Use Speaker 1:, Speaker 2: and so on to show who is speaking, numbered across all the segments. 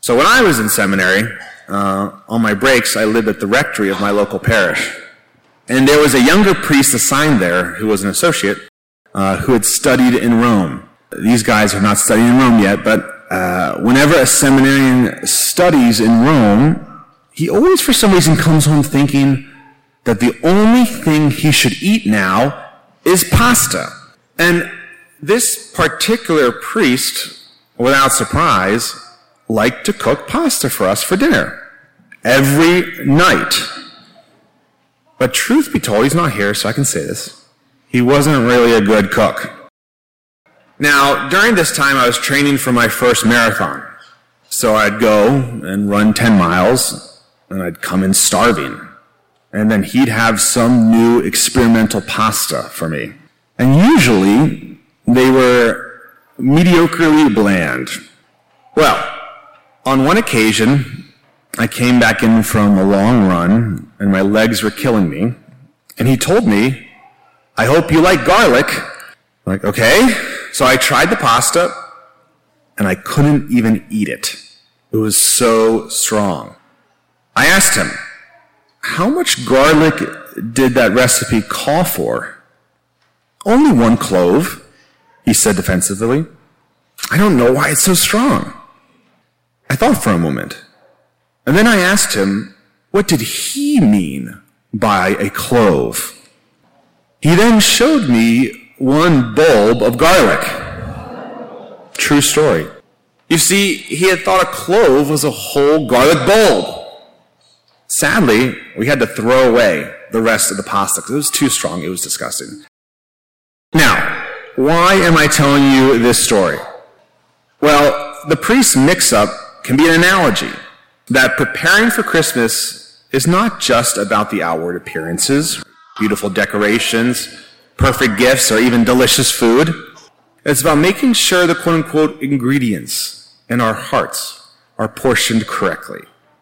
Speaker 1: So when I was in seminary, on my breaks, I lived at the rectory of my local parish. And there was a younger priest assigned there who was an associate who had studied in Rome. These guys have not studied in Rome yet, but whenever a seminarian studies in Rome, he always, for some reason, comes home thinking that the only thing he should eat now is pasta. And this particular priest, without surprise, liked to cook pasta for us for dinner every night. But truth be told, he's not here, so I can say this. He wasn't really a good cook. Now, during this time, I was training for my first marathon. So I'd go and run 10 miles, and I'd come in starving. And then he'd have some new experimental pasta for me. And usually, they were mediocrely bland. Well, on one occasion, I came back in from a long run, and my legs were killing me. And he told me, "I hope you like garlic." I'm like, okay. So I tried the pasta, and I couldn't even eat it. It was so strong. I asked him, "How much garlic did that recipe call for?" "Only 1 clove," he said defensively. "I don't know why it's so strong." I thought for a moment. And then I asked him, what did he mean by a clove? He then showed me 1 bulb of garlic. True story. You see, he had thought a clove was a whole garlic bulb. Sadly, we had to throw away the rest of the pasta because it was too strong. It was disgusting. Now, why am I telling you this story? Well, the priest's mix-up can be an analogy that preparing for Christmas is not just about the outward appearances, beautiful decorations, perfect gifts, or even delicious food. It's about making sure the quote-unquote ingredients in our hearts are portioned correctly.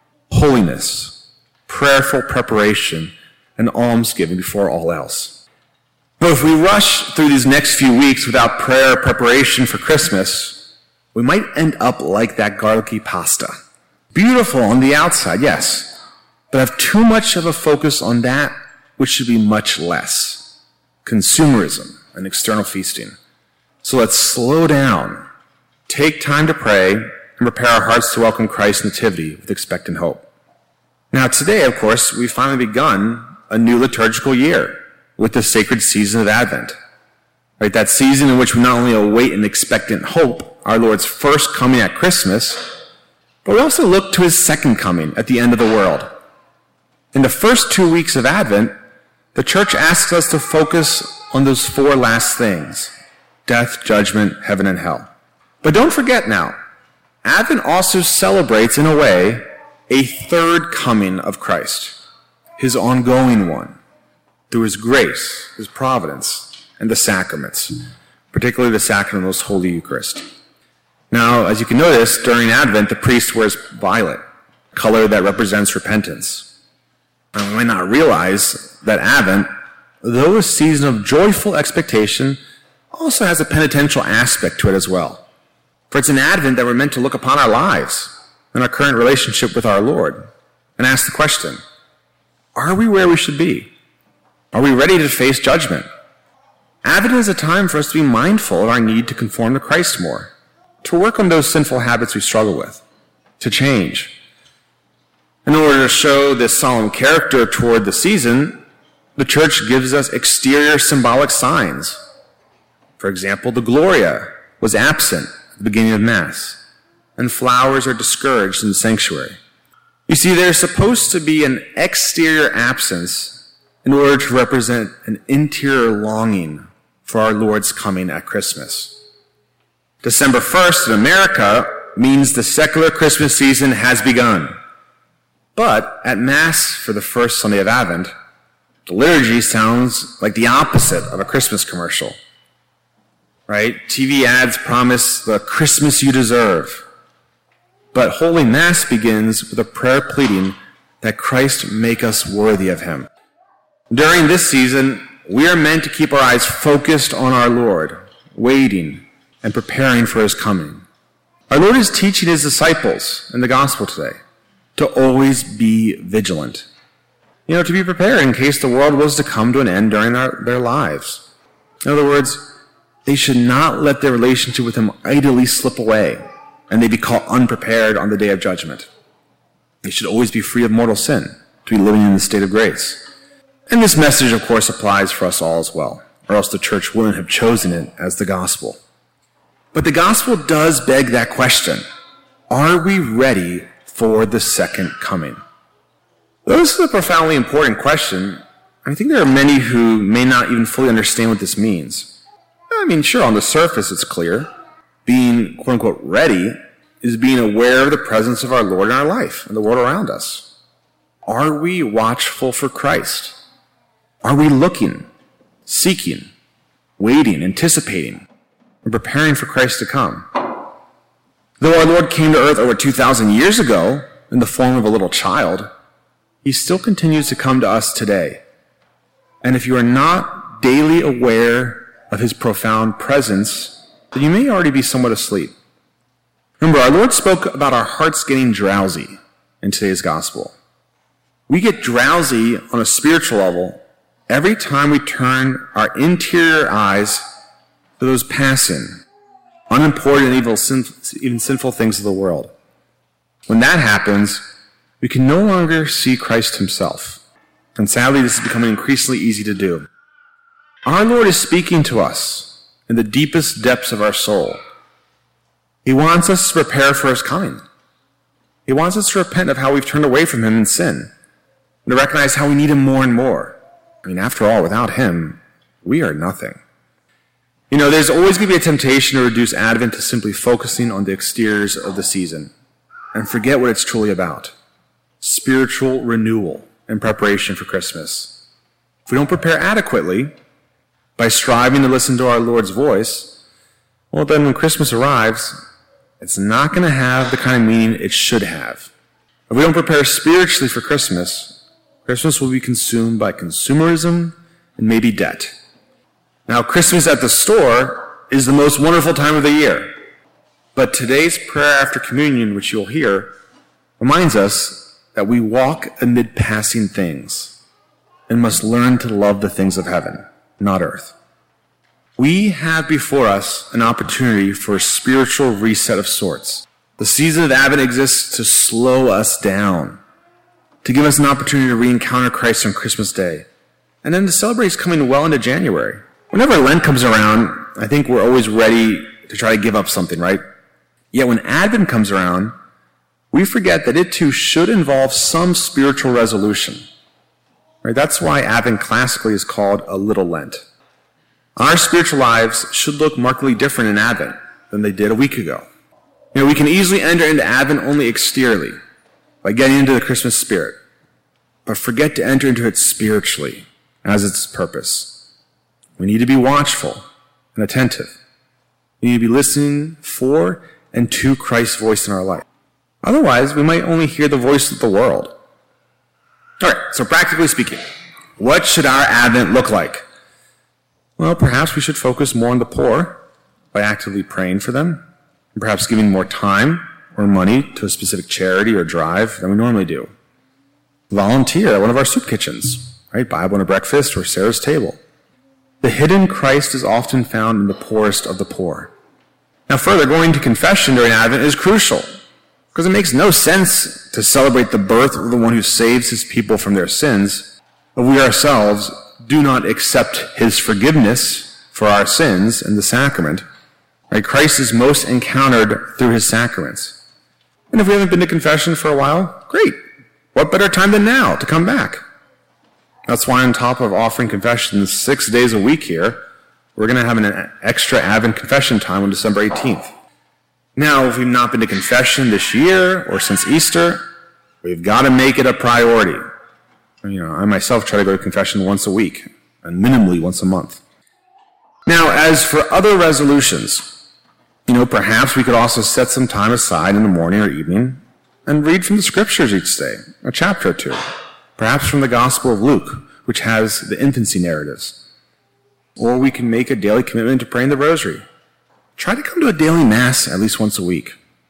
Speaker 1: Holiness, prayerful preparation, and almsgiving before all else. But if we rush through these next few weeks without prayer or preparation for Christmas, we might end up like that garlicky pasta. Beautiful on the outside, yes, but have too much of a focus on that which should be much less. Consumerism and external feasting. So let's slow down, take time to pray, and prepare our hearts to welcome Christ's nativity with expectant hope. Now today, of course, we've finally begun a new liturgical year with the sacred season of Advent. Right, that season in which we not only await an expectant hope, our Lord's first coming at Christmas, but we also look to his second coming at the end of the world. In the first 2 weeks of Advent, the church asks us to focus on those 4 last things: death, judgment, heaven, and hell. But don't forget now, Advent also celebrates, in a way, a third coming of Christ, his ongoing one, through his grace, his providence, and the sacraments, particularly the sacrament of the Most Holy Eucharist. Now, as you can notice, during Advent, the priest wears violet, color that represents repentance. And we might not realize that Advent, though a season of joyful expectation, also has a penitential aspect to it as well. For it's in Advent that we're meant to look upon our lives and our current relationship with our Lord and ask the question, are we where we should be? Are we ready to face judgment? Advent is a time for us to be mindful of our need to conform to Christ more, to work on those sinful habits we struggle with, to change. In order to show this solemn character toward the season, the church gives us exterior symbolic signs. For example, the Gloria was absent at the beginning of Mass, and flowers are discouraged in the sanctuary. You see, there's supposed to be an exterior absence in order to represent an interior longing for our Lord's coming at Christmas. December 1st in America means the secular Christmas season has begun. But at Mass for the first Sunday of Advent, the liturgy sounds like the opposite of a Christmas commercial. Right? TV ads promise the Christmas you deserve. But Holy Mass begins with a prayer pleading that Christ make us worthy of him. During this season, we are meant to keep our eyes focused on our Lord, waiting and preparing for his coming. Our Lord is teaching his disciples in the gospel today to always be vigilant. To be prepared in case the world was to come to an end during their lives. In other words, they should not let their relationship with him idly slip away and they be caught unprepared on the day of judgment. They should always be free of mortal sin, to be living in the state of grace. And this message, of course, applies for us all as well, or else the church wouldn't have chosen it as the gospel. But the gospel does beg that question. Are we ready for the second coming? This is a profoundly important question. I think there are many who may not even fully understand what this means. Sure, on the surface it's clear. Being, quote-unquote, ready is being aware of the presence of our Lord in our life and the world around us. Are we watchful for Christ? Are we looking, seeking, waiting, anticipating, and preparing for Christ to come? Though our Lord came to earth over 2,000 years ago in the form of a little child, he still continues to come to us today. And if you are not daily aware of his profound presence, then you may already be somewhat asleep. Remember, our Lord spoke about our hearts getting drowsy in today's gospel. We get drowsy on a spiritual level every time we turn our interior eyes to those passing, unimportant and even sinful things of the world. When that happens, we can no longer see Christ himself. And sadly, this is becoming increasingly easy to do. Our Lord is speaking to us in the deepest depths of our soul. He wants us to prepare for his coming. He wants us to repent of how we've turned away from him in sin, and to recognize how we need him more and more. After all, without him, we are nothing. There's always going to be a temptation to reduce Advent to simply focusing on the exteriors of the season and forget what it's truly about. Spiritual renewal and preparation for Christmas. If we don't prepare adequately by striving to listen to our Lord's voice, well, then when Christmas arrives, it's not going to have the kind of meaning it should have. If we don't prepare spiritually for Christmas, Christmas will be consumed by consumerism and maybe debt. Now, Christmas at the store is the most wonderful time of the year. But today's prayer after communion, which you'll hear, reminds us that we walk amid passing things and must learn to love the things of heaven, not earth. We have before us an opportunity for a spiritual reset of sorts. The season of Advent exists to slow us down, to give us an opportunity to re-encounter Christ on Christmas Day, and then to celebrate his coming well into January. Whenever Lent comes around, I think we're always ready to try to give up something, right? Yet when Advent comes around, we forget that it too should involve some spiritual resolution. Right? That's why Advent classically is called a little Lent. Our spiritual lives should look markedly different in Advent than they did a week ago. We can easily enter into Advent only exteriorly, by getting into the Christmas spirit, but forget to enter into it spiritually as its purpose. We need to be watchful and attentive. We need to be listening for and to Christ's voice in our life. Otherwise, we might only hear the voice of the world. All right, so practically speaking, what should our Advent look like? Well, perhaps we should focus more on the poor by actively praying for them, and perhaps giving more time or money to a specific charity or drive than we normally do. Volunteer at one of our soup kitchens, right? Bible and a breakfast or Sarah's table. The hidden Christ is often found in the poorest of the poor. Now further, going to confession during Advent is crucial, because it makes no sense to celebrate the birth of the one who saves his people from their sins, but we ourselves do not accept his forgiveness for our sins in the sacrament. Right? Christ is most encountered through his sacraments. And if we haven't been to confession for a while, great. What better time than now to come back? That's why on top of offering confession 6 days a week here, we're going to have an extra Advent confession time on December 18th. Now, if we've not been to confession this year or since Easter, we've got to make it a priority. I myself try to go to confession once a week, and minimally once a month. Now, as for other resolutions, perhaps we could also set some time aside in the morning or evening and read from the scriptures each day, a chapter or two, perhaps from the Gospel of Luke, which has the infancy narratives. Or we can make a daily commitment to praying the rosary. Try to come to a daily mass at least once a week.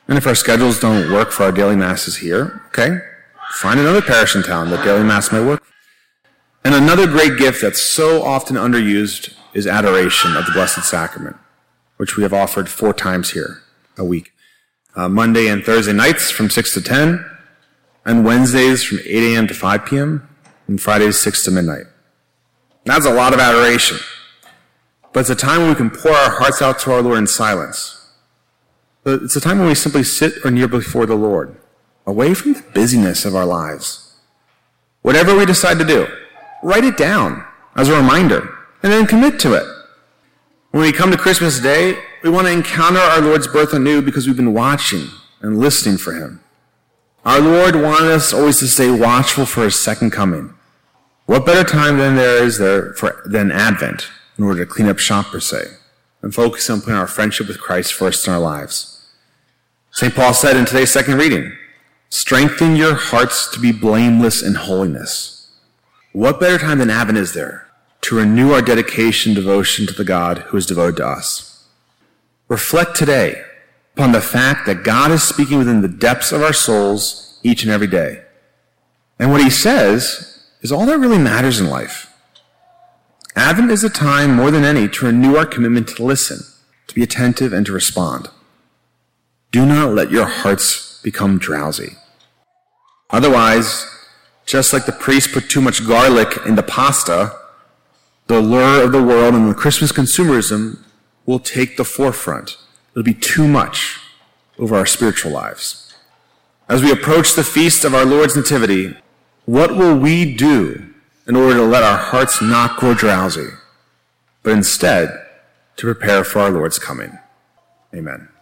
Speaker 1: And if our schedules don't work for our daily masses here, okay, find another parish in town that daily mass may work. And another great gift that's so often underused is adoration of the Blessed Sacrament, which we have offered 4 times here a week. Monday and Thursday nights from 6 to 10, and Wednesdays from 8 a.m. to 5 p.m., and Fridays 6 to midnight. That's a lot of adoration. But it's a time when we can pour our hearts out to our Lord in silence. But it's a time when we simply sit or kneel before the Lord, away from the busyness of our lives. Whatever we decide to do, write it down as a reminder, and then commit to it. When we come to Christmas Day, we want to encounter our Lord's birth anew because we've been watching and listening for him. Our Lord wanted us always to stay watchful for his second coming. What better time than Advent in order to clean up shop, per se, and focus on putting our friendship with Christ first in our lives? St. Paul said in today's second reading, "Strengthen your hearts to be blameless in holiness." What better time than Advent is there to renew our dedication and devotion to the God who is devoted to us? Reflect today upon the fact that God is speaking within the depths of our souls each and every day. And what he says is all that really matters in life. Advent is a time more than any to renew our commitment to listen, to be attentive, and to respond. Do not let your hearts become drowsy. Otherwise, just like the priest put too much garlic in the pasta, the lure of the world and the Christmas consumerism will take the forefront. It'll be too much over our spiritual lives. As we approach the feast of our Lord's Nativity, what will we do in order to let our hearts not grow drowsy, but instead to prepare for our Lord's coming? Amen.